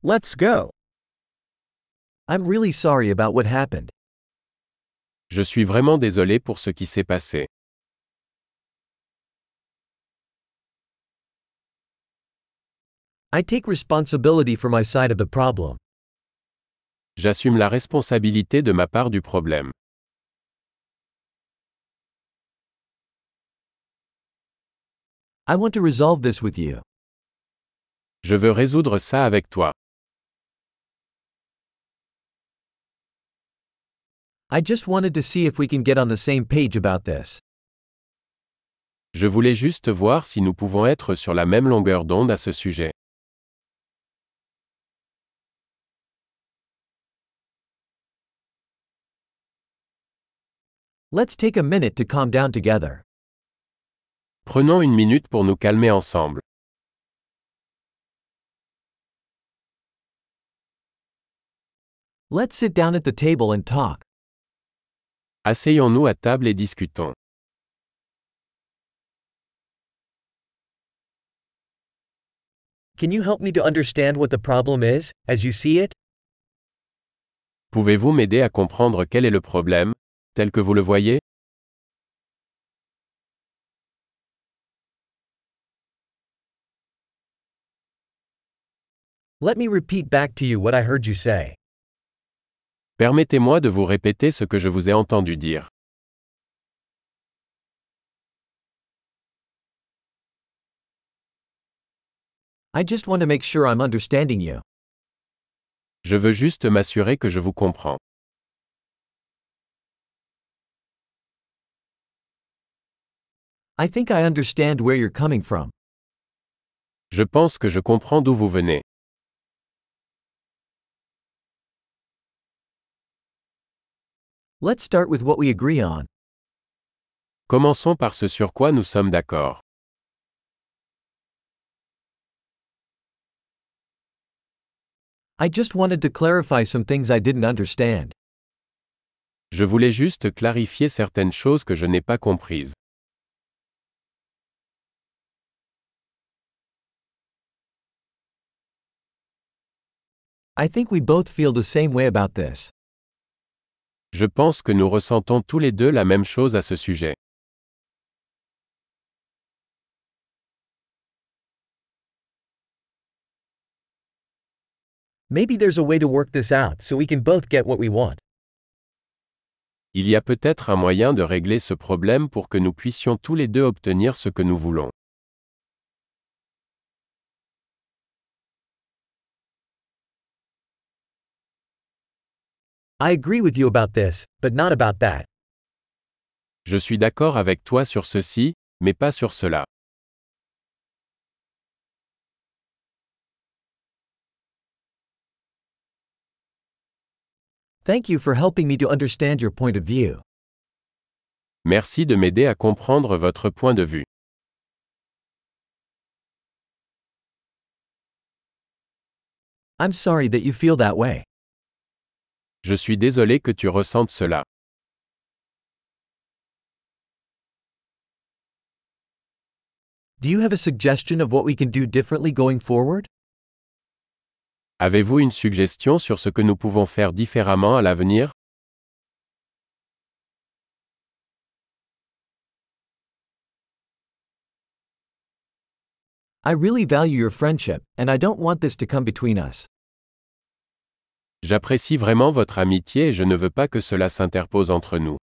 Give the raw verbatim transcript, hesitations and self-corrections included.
Let's go. I'm really sorry about what happened. Je suis vraiment désolé pour ce qui s'est passé. I take responsibility for my side of the problem. J'assume la responsabilité de ma part du problème. I want to resolve this with you. Je veux résoudre ça avec toi. I just wanted to see if we can get on the same page about this. Je voulais juste voir si nous pouvons être sur la même longueur d'onde à ce sujet. Let's take a minute to calm down together. Prenons une minute pour nous calmer ensemble. Let's sit down at the table and talk. Asseyons-nous à table et discutons. Can you help me to understand what the problem is, as you see it? Pouvez-vous m'aider à comprendre quel est le problème, tel que vous le voyez? Let me repeat back to you what I heard you say. Permettez-moi de vous répéter ce que je vous ai entendu dire. I just want to make sure I'm understanding you. Je veux juste m'assurer que je vous comprends. I think I understand where you're coming from. Je pense que je comprends d'où vous venez. Let's start with what we agree on. Commençons par ce sur quoi nous sommes d'accord. I just wanted to clarify some things I didn't understand. Je voulais juste clarifier certaines choses que je n'ai pas comprises. I think we both feel the same way about this. Je pense que nous ressentons tous les deux la même chose à ce sujet. Maybe there's a way to work this out so we can both get what we want. Il y a peut-être un moyen de régler ce problème pour que nous puissions tous les deux obtenir ce que nous voulons. I agree with you about this, but not about that. Je suis d'accord avec toi sur ceci, mais pas sur cela. Thank you for helping me to understand your point of view. Merci de m'aider à comprendre votre point de vue. I'm sorry that you feel that way. Je suis désolé que tu ressentes cela. Do you have a suggestion of what we can do differently going forward? Avez-vous une suggestion sur ce que nous pouvons faire différemment à l'avenir? I really value your friendship, and I don't want this to come between us. J'apprécie vraiment votre amitié et je ne veux pas que cela s'interpose entre nous.